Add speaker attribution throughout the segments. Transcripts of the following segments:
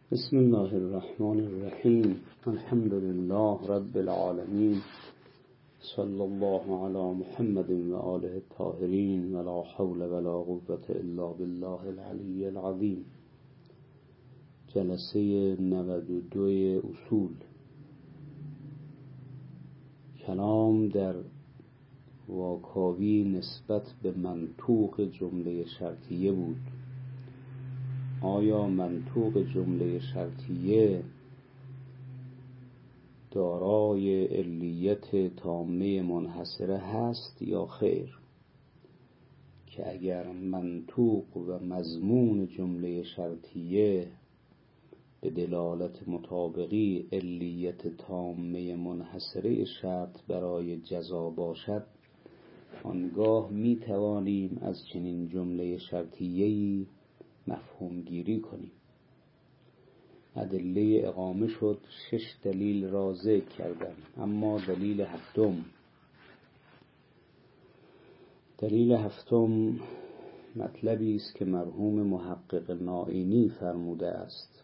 Speaker 1: بسم الله الرحمن الرحیم. الحمد لله رب العالمین، صلی الله علی محمد و آله الطاهرین، ولا حول ولا قوة الا بالله العلی العظیم. جلسه 92 اصول. کلام در واکاوی نسبت به منطوق جمله شرطیه بود. آیا منطوق جمله شرطیه دارای علیت تامه منحصره هست یا خیر؟ که اگر منطوق و مضمون جمله شرطیه به دلالت مطابقی علیت تامه منحصره شرط برای جزا باشد، آنگاه می توانیم از چنین جمله شرطیه‌ای مفهوم گیری کنیم. ادله اقامه شد، 6 دلیل را ذکر کردم، اما دلیل هفتم مطلبی است که مرحوم محقق نائینی فرموده است.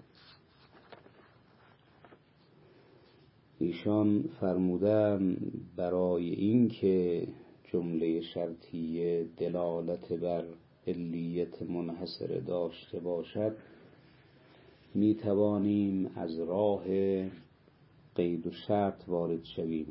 Speaker 1: ایشان فرمودن برای این که جمله شرطیه دلالت بر علیت منحصره داشته باشد، می توانیم از راه قید و شرط وارد شویم.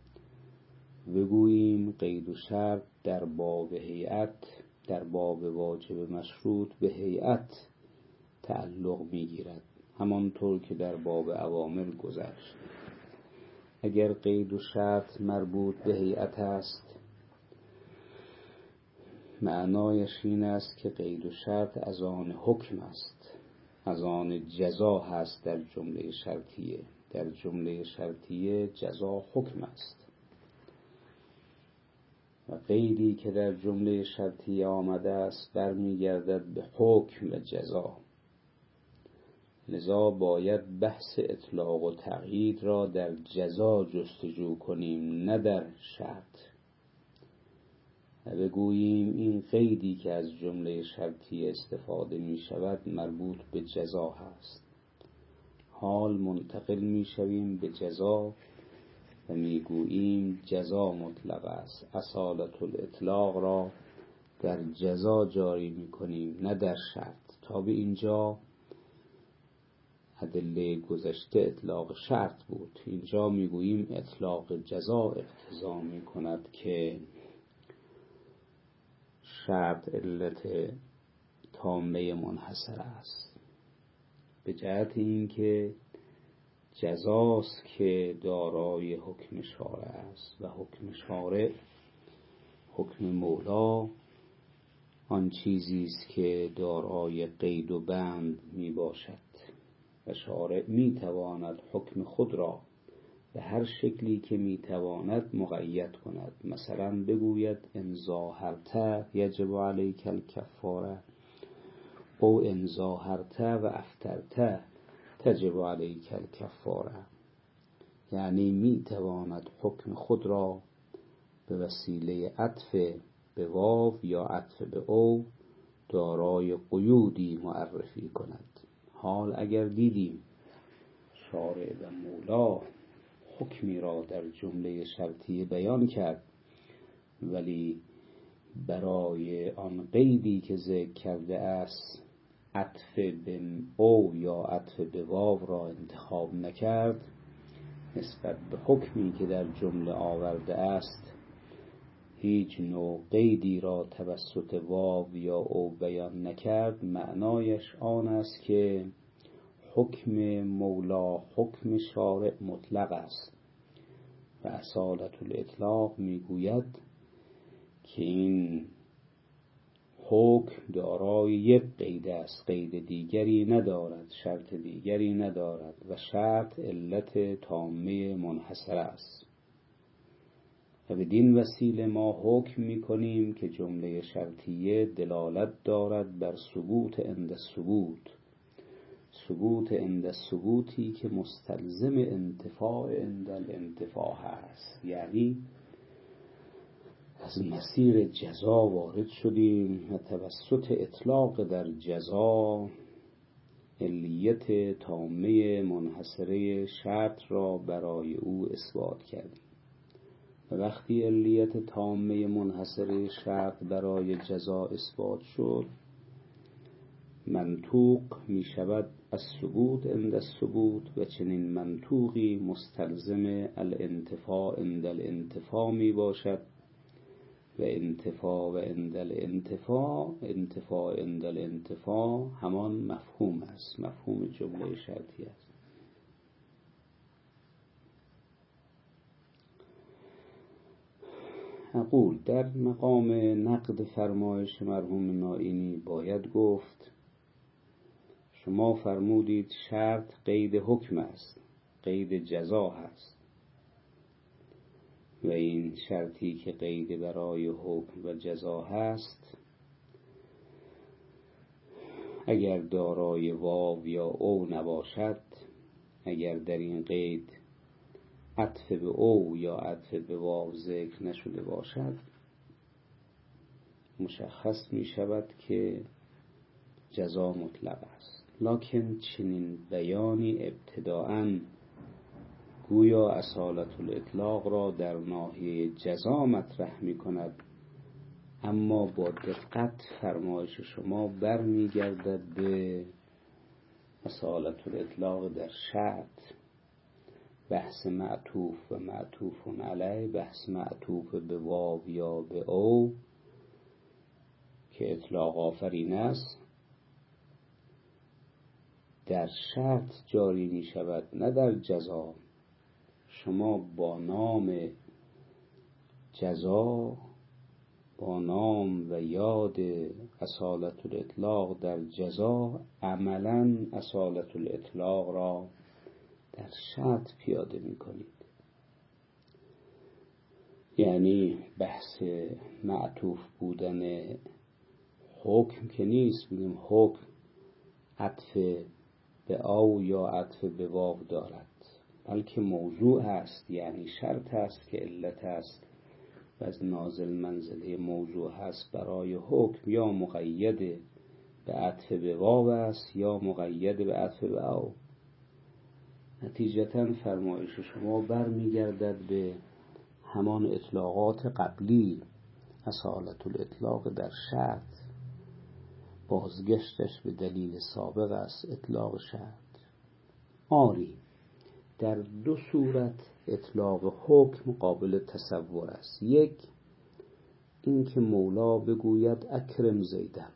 Speaker 1: بگوییم قید و شرط در باب هیئت، در باب واجب مشروط به هیئت تعلق می گیرد، همانطور که در باب اوامر گذشت. اگر قید و شرط مربوط به هیئت است، معنایش این است که قید و شرط از آن حکم است، از آن جزا هست. در جمله شرطیه جزا حکم است و قیدی که در جمله شرطیه آمده است برمیگردد به حکم و جزا. لذا باید بحث اطلاق و تقیید را در جزا جستجو کنیم، نه در شرط. و بگوییم این قیدی که از جمله شرطی استفاده می شود مربوط به جزا هست. حال منتقل می شویم به جزا و می گوییم جزا مطلق است. اصالت الاطلاق را در جزا جاری می کنیم، نه در شرط. تا به اینجا ادله گذشته اطلاق شرط بود. اینجا می گوییم اطلاق جزا اقتضا می کند که شرط علت تامه منحصر است، به جهت اینکه جزاست که دارای حکم شارع است و حکم شارع، حکم مولا، آن چیزی است که دارای قید و بند می باشد و شارع می تواند حکم خود را به هر شکلی که می تواند مقید کند. مثلا بگوید ان ظاهرت یجب علیک الکفاره، او ان ظاهرت و افطرت تجب علیک الکفاره. یعنی می تواند حکم خود را به وسیله عطف به واو یا عطف به او دارای قیودی معرفی کند. حال اگر دیدیم شارع و مولا حکمی را در جمله شرطیه بیان کرد، ولی برای آن قیدی که ذکر کرده است عطف به او یا عطف به واو را انتخاب نکرد، نسبت به حکمی که در جمله آورده است هیچ نوع قیدی را توسط واو یا او بیان نکرد، معنایش آن است که حکم مولا، حکم شارع مطلق است. و اصالت الاطلاق میگوید که این حکم دارای یک قید است، قید دیگری ندارد، شرط دیگری ندارد و شرط علت تامه منحصر است. و بدین وسیله ما حکم میکنیم که جمله شرطیه دلالت دارد بر ثبوت عند ثبوت عند ثبوتی که مستلزم انتفاع عند الانتفاع هست. یعنی از مسیر جزا وارد شدیم و توسط اطلاق در جزا علیت تامه منحصره شرط را برای او اثبات کردیم. و وقتی علیت تامه منحصره شرط برای جزا اثبات شد، منطوق می شود الثبوت عند الثبوت، و چنین منطوقی مستلزم الانتفاع عند الانتفاع می باشد، و انتفاع عند الانتفاع، انتفاع عند الانتفاع همان مفهوم است، مفهوم جمله شرطی است. اقول در مقام نقد فرمایش مرحوم نائینی باید گفت شما فرمودید شرط قید حکم است، قید جزا هست، و این شرطی که قید برای حکم و جزا هست اگر دارای واو یا او نباشد، اگر در این قید عطف به او یا عطف به واو ذکر نشده باشد، مشخص می شود که جزا مطلق است. لکن چنین بیانی ابتداءً گویا اصالت الاطلاق را در ناحیه جزا مطرح می کند، اما با دقت فرمایش شما برمی گردد به اصالت الاطلاق در شرط. بحث معطوف و معطوف علیه، بحث معطوف به واو یا به او که اطلاق آفرین است، در شرط جاری می شود نه در جزا. شما با نام جزا، با نام و یاد اصالت الاطلاق در جزا، عملاً اصالت الاطلاق را در شرط پیاده می کنید. یعنی بحث معطوف بودن حکم که نیست، بگیم حکم عطف به او یا عطف به واو دارد، بلکه موضوع است، یعنی شرط است که علت است و از نازل منزله موضوع هست برای حکم، یا مقید به عطف به واو است یا مقید به عطف به او. نتیجتاً فرمایش شما برمی گردد به همان اطلاقات قبلی، اصالت الاطلاق در شرط، بازگشتش به دلیل سابق است، اطلاق شرط. آری در دو صورت اطلاق حکم قابل تصور است. یک، این که مولا بگوید اکرم زیدن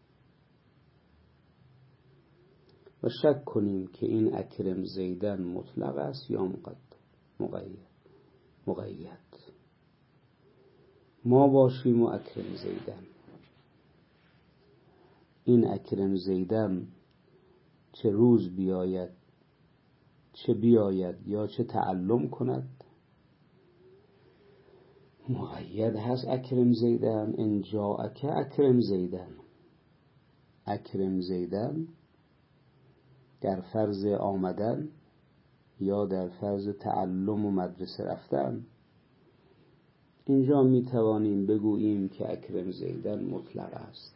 Speaker 1: و شک کنیم که این اکرم زیدن مطلق است یا مقید. ما باشیم و اکرم زیدن، این اکرم زیدن چه روز بیاید، چه بیاید یا چه تعلم کند، مقید هست اکرم زیدن. ان جاءک اکرم زیدن، اکرم زیدن در فرض آمدن یا در فرض تعلم و مدرسه رفتن. اینجا می توانیم بگوییم که اکرم زیدن مطلق است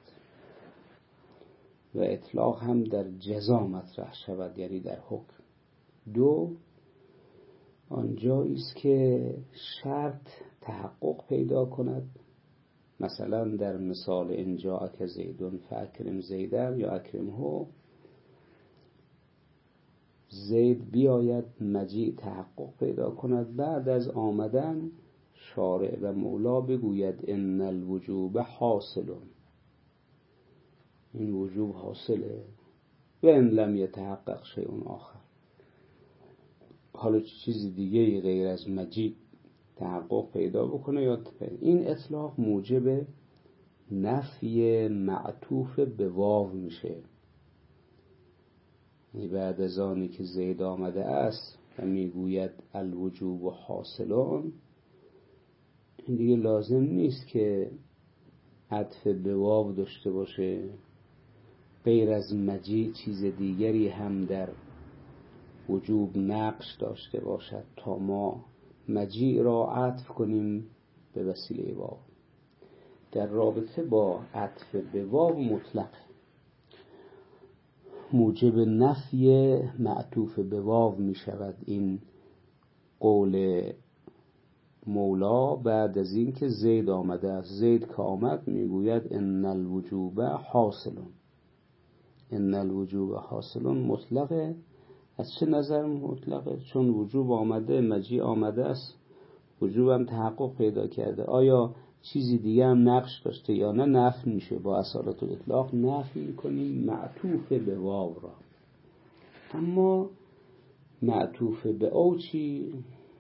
Speaker 1: و اطلاق هم در جزا مطرح شود، یعنی در حکم. دو، آنجایی است که شرط تحقق پیدا کند، مثلا در مثال ان جاءک زیدن فاکرم زیدن یا اکرمه، زید بیاید مجیء تحقق پیدا کند، بعد از آمدن شارع و مولا بگوید ان الوجوب حاصل، این وجوب حاصله، و ان لم یتحقق شیء آخر، حالا چیزی دیگه غیر از مجیء تحقق پیدا بکنه یا این اطلاق موجب نفی معطوف به واو میشه. بعد از آنی که زید آمده است و میگوید الوجوب حاصلون، این دیگه لازم نیست که عطف به واو داشته باشه، غیر از مجیء چیز دیگری هم در وجوب نقش داشته باشد تا ما مجیء را عطف کنیم به وسیله واو. در رابطه با عطف به واو مطلق موجب نفی معطوف به واو می شود این قول مولا بعد از این که زید آمده است. زید که آمد میگوید ان الوجوب حاصلون. ان الوجوب حاصلون مطلقه. از چه نظر مطلقه؟ چون وجوب آمده، مجیء آمده است، وجوب هم تحقق پیدا کرده. آیا چیزی دیگه هم نقش داشته یا نه؟ نفی میشه. با اصالت الاطلاق نفی میکنیم معطوف به واو را. اما معطوف به او چی؟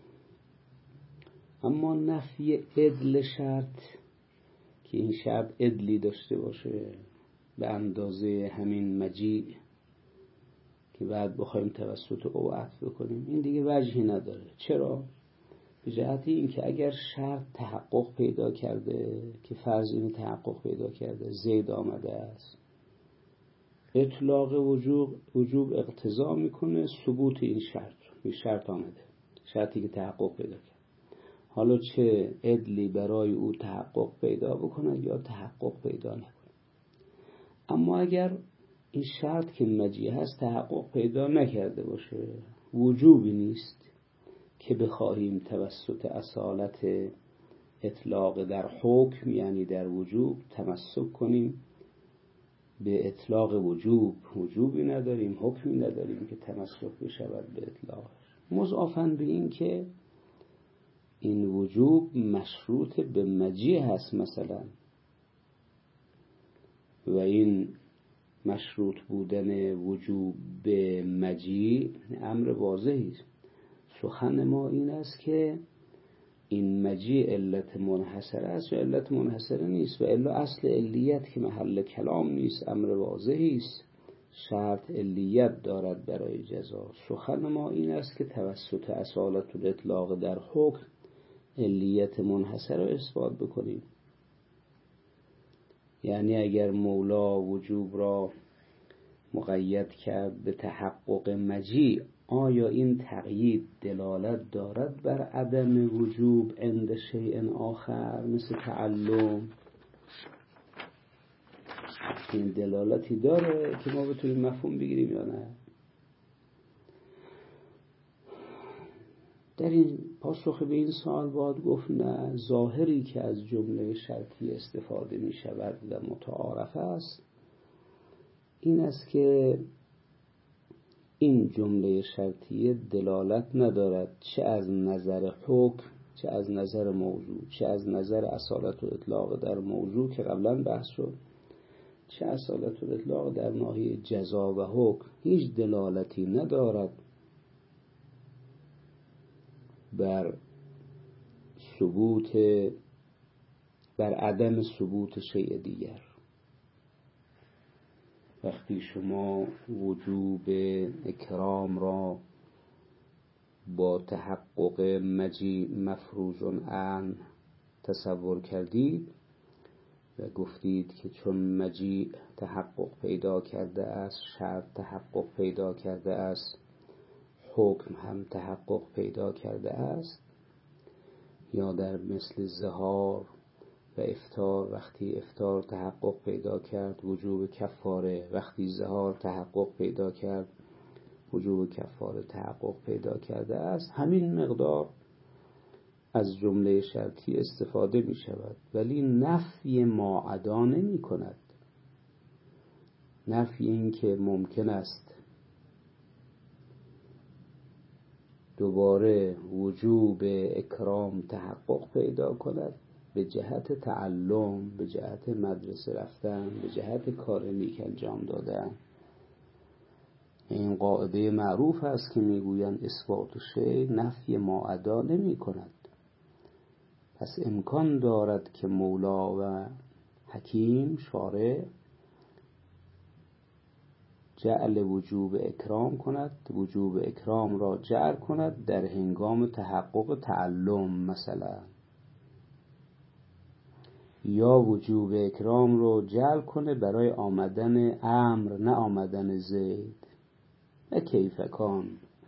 Speaker 1: اما نفی عدل شرط، که این شرط عدلی داشته باشه به اندازه همین مجیء که بعد بخوایم توسط او عطف بکنیم، این دیگه وجهی نداره. چرا؟ به جهت این که اگر شرط تحقق پیدا کرده، که فرض اینو تحقق پیدا کرده، زید آمده است، اطلاق وجوب اقتضا میکنه ثبوت این شرط. این شرط آمده، شرطی که تحقق پیدا کرد، حالا چه عدلی برای او تحقق پیدا بکنه یا تحقق پیدا نکنه. اما اگر این شرط که مجیء هست تحقق پیدا نکرده باشه، وجوبی نیست که بخواهیم توسط اصالت اطلاق در حکم، یعنی در وجوب، تمسک کنیم به اطلاق وجوب. وجوبی نداریم، حکمی نداریم که تمسک بشود به اطلاقش. مضافاً به این که این وجوب مشروط به مجیء هست مثلا، و این مشروط بودن وجوب به مجیء امر واضحی است. سخن ما این است که این مجیء علت منحصره است و علت منحصره نیست، و الا اصل علیت که محل کلام نیست امر واضحی است. شرط علیت دارد برای جزا. سخن ما این است که توسط اصالت الاطلاق در حکم علیت منحصره را اثبات بکنیم. یعنی اگر مولا وجوب را مقید کرد به تحقق مجیء، آیا این تقیید دلالت دارد بر عدم وجوب عند شیء آخر مثل تعلم؟ این دلالتی داره که ما بتونیم مفهوم بگیریم یا نه؟ در این پاسخ به این سوال باید گفت نه. ظاهری که از جمله شرطی استفاده می شود و متعارف است این است که این جمله شرطیه دلالت ندارد چه از نظر حکم، چه از نظر موضوع، چه از نظر اصالت و اطلاق در موضوع که قبلا بحث شد، چه اصالت و اطلاق در ناحیه جزا و حکم. هیچ دلالتی ندارد بر عدم ثبوت شیء دیگر. وقتی شما وجوب اکرام را با تحقق مجیء مفروض عن تصور کردید و گفتید که چون مجیء تحقق پیدا کرده است، شرط تحقق پیدا کرده است، حکم هم تحقق پیدا کرده است، یا در مثل ظهار و افطار، وقتی افطار تحقق پیدا کرد وجوب کفاره، وقتی ظهار تحقق پیدا کرد وجوب کفاره تحقق پیدا کرده است، همین مقدار از جمله شرطی استفاده می شود، ولی نفی ما عدا نمی کند. نفی این که ممکن است دوباره وجوب اکرام تحقق پیدا کند به جهت تعلم، به جهت مدرسه رفتن، به جهت کار نیک انجام دادن. این قاعده معروف است که میگویند اثبات شیء نفی ما عدا نمی کند. پس امکان دارد که مولا و حکیم شارع جعل وجوب اکرام کند، وجوب اکرام را جعل کند در هنگام تحقق تعلم مثلا، یا وجوب اکرام رو جعل کنه برای آمدن امر نه آمدن زید. و کیف کان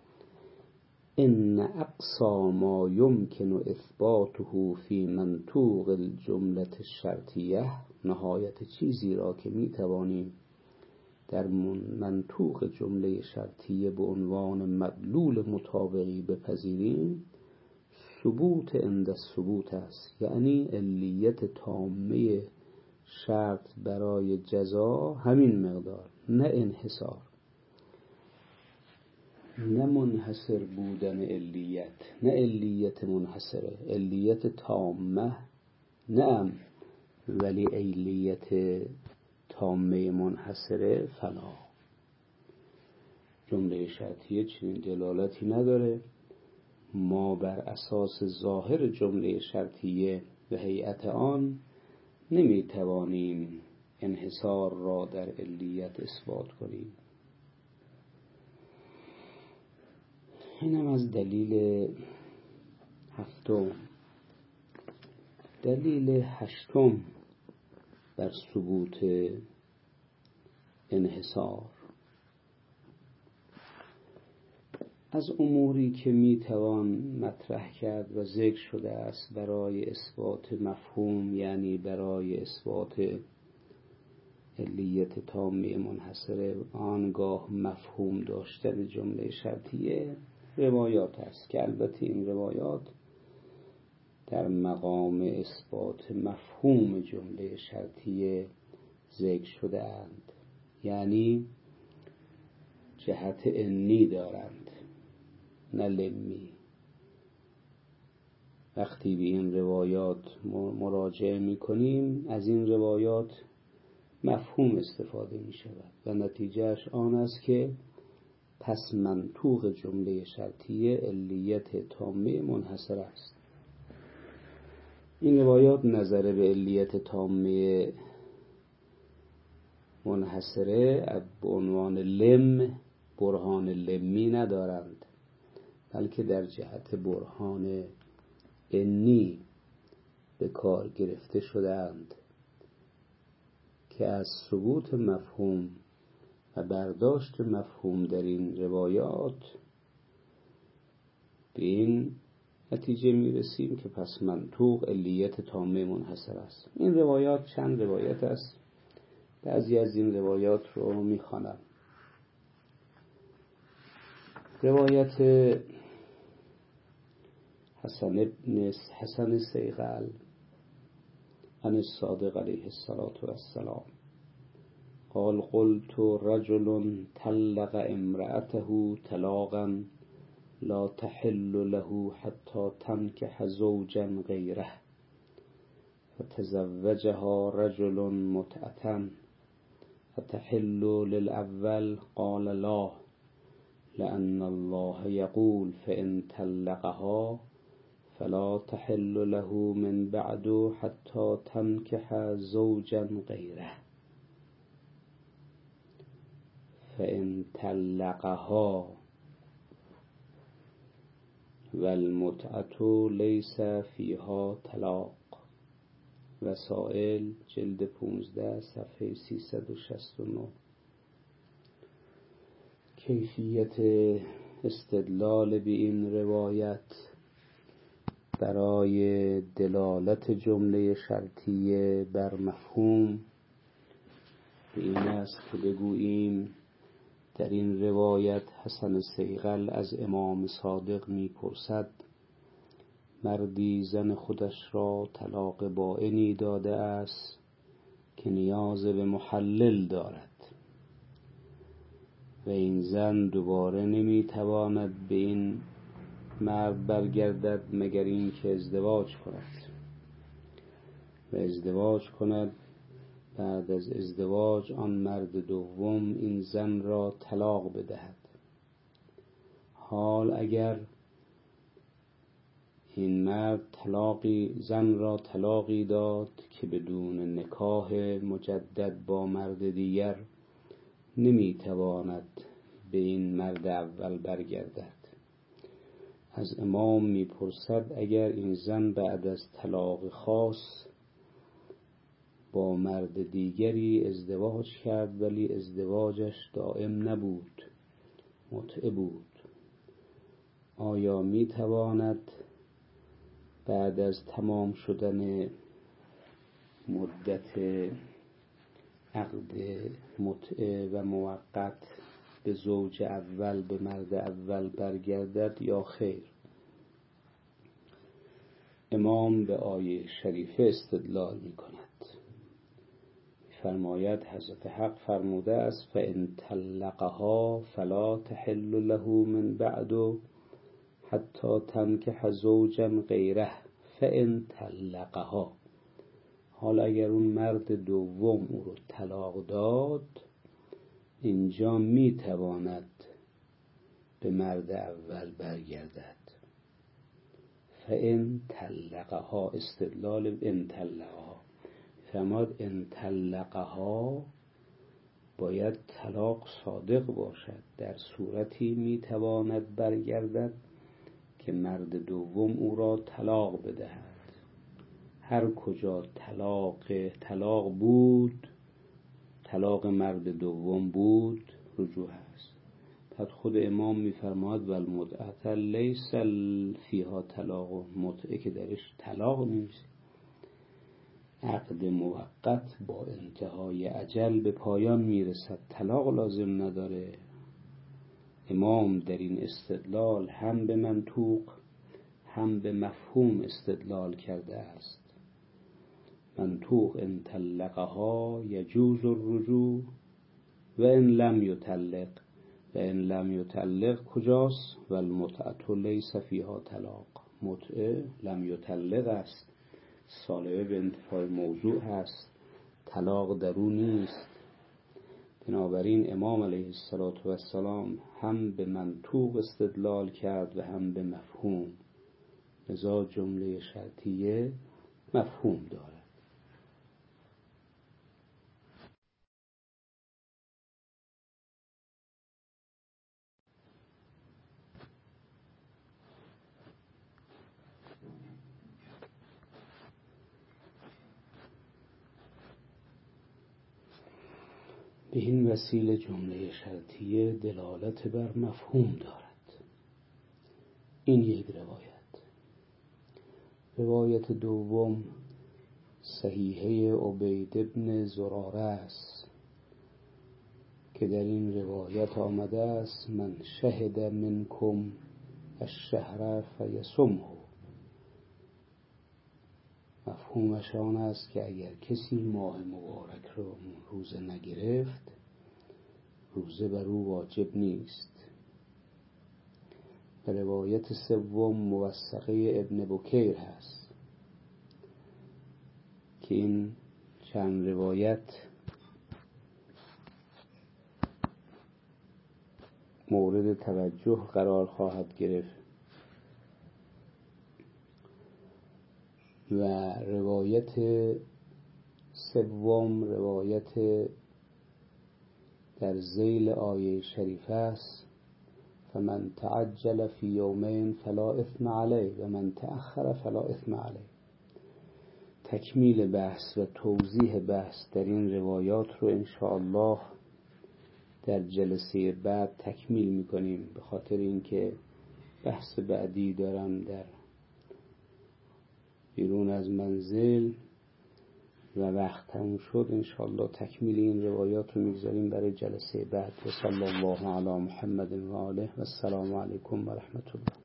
Speaker 1: ان اقصى ما يمكن اثباته فی منطوق الجمله الشرطیه، نهایت چیزی را که می توانیم در منطوق جمله شرطیه به عنوان مدلول مطابقی بپذیریم، ثبوت عند ثبوت است، یعنی علیت تامه شرط برای جزا همین مقدار، نه انحصار، نه منحصر بودن علیت، نه علیت منحصره، علیت تامه نعم، ولی علیت تامه منحصره فلا. جمله شرطیه چنین دلالتی نداره. ما بر اساس ظاهر جمله شرطیه و هیئت آن نمیتوانیم انحصار را در علیت اثبات کنیم. اینم از دلیل هفتم. دلیل هشتم بر ثبوت انحصار. از اموری که میتوان مطرح کرد و ذکر شده است برای اثبات مفهوم، یعنی برای اثبات علیت تامه منحصره آنگاه مفهوم داشتن جمله شرطیه، روایات است که البته این روایات در مقام اثبات مفهوم جمله شرطیه ذکر شده اند، یعنی جهت انی دارند نه لمی. وقتی به این روایات مراجعه می کنیم از این روایات مفهوم استفاده می شود و نتیجهش آن است که پس منطوق جمله شرطیه علیت تامه منحصر است. این روایات نظر به علیت تامه منحصره به عنوان لم برهان لمی ندارند، بلکه در جهت برهان انی به کار گرفته شدند که از ثبوت مفهوم و برداشت مفهوم در این روایات به این نتیجه میرسیم که پس منطوق علیت تامه منحصر است. این روایات چند روایت است، بعضی از این روایات رو میخوانم. روایت حسن صیقل عن الصادق علیه السلام قال قلت رجل طلق امرأته طلاقا لا تحل له حتى تنكح زوجا غيره فتزوجها رجل متعة فتحل للأول قال لا لأن الله يقول فإن طلقها فلا تحل له من بعد حتى تنكح زوجا غيره فإن طلقها والمتعة ليس فيها طلاق. وسائل جلد 15 صفحه 369. کیفیت استدلال به این روایت برای دلالت جمله شرطیه بر مفهوم به این است که بگوییم در این روایت حسن صیقل از امام صادق میپرسد مردی زن خودش را طلاق بائنی داده است که نیاز به محلل دارد و این زن دوباره نمیتواند به این مرد برگردد مگر این که ازدواج کند و ازدواج کند. بعد از ازدواج آن مرد دوم این زن را طلاق بدهد. حال اگر این مرد زن را طلاقی داد که بدون نکاح مجدد با مرد دیگر نمیتواند به این مرد اول برگردد. از امام میپرسد اگر این زن بعد از طلاق خاص با مرد دیگری ازدواج کرد ولی ازدواجش دائم نبود، متعه بود، آیا میتواند بعد از تمام شدن مدت عقد متعه و موقت به زوج اول، به مرد اول برگردد یا خیر. امام به آیه شریفه استدلال می کند. فرماید حضرت حق فرموده است فإن طلقها فلا تحل له من بعد حتی تنکح زوجا غیره فإن طلقها. حالا اگر اون مرد دوم او رو طلاق داد، اینجا می تواند به مرد اول برگردد. فإن طلقها، استدلال ان طلقها، فرماد ان طلقها باید طلاق صادق باشد، در صورتی می تواند برگردد که مرد دوم او را طلاق بدهد. هر کجا طلاق بود، طلاق مرد دوم بود، رجوع هست. بعد خود امام میفرماد و المتعه لیس فیها طلاق، متعه که درش طلاق نیست. عقد موقت با انتهای اجل به پایان میرسد، طلاق لازم نداره. امام در این استدلال هم به منطوق هم به مفهوم استدلال کرده است. منطوق ان طلقها یجوز الرجوع و ان لم یطلق، و ان لم یطلق کجاست؟ و المتعه لیس فیها طلاق، متعه لم یطلق است، سالبه به انتفاع موضوع هست، طلاق در او نیست. بنابراین امام علیه السلام هم به منطوق استدلال کرد و هم به مفهوم، لذا جمله شرطیه مفهوم دارد. به این وسیله جمله شرطیه دلالت بر مفهوم دارد. این یک روایت دوم صحیحه عبید بن زراره است که در این روایت آمده است من شهد منکم الشهر فیصمه. مفهومش آن است که اگر کسی ماه مبارک رو روزه نگرفت، روزه بر او واجب نیست. به روایت سوم موثقه ابن بکیر هست که این چند روایت مورد توجه قرار خواهد گرفت. و روایت سوم روایت در ذیل آیه شریفه است فمن تعجل فی یومین فلا اثم علیه و من تأخر فلا اثم علیه. تکمیل بحث و توضیح بحث در این روایات رو انشاءالله در جلسه بعد تکمیل میکنیم، به خاطر اینکه بحث بعدی دارم در بیرون از منزل و وقت تموم شد. انشاءالله تکمیل این روایات رو میگذاریم برای جلسه بعد. و صلی الله علی محمد و آله و السلام علیکم و رحمت الله.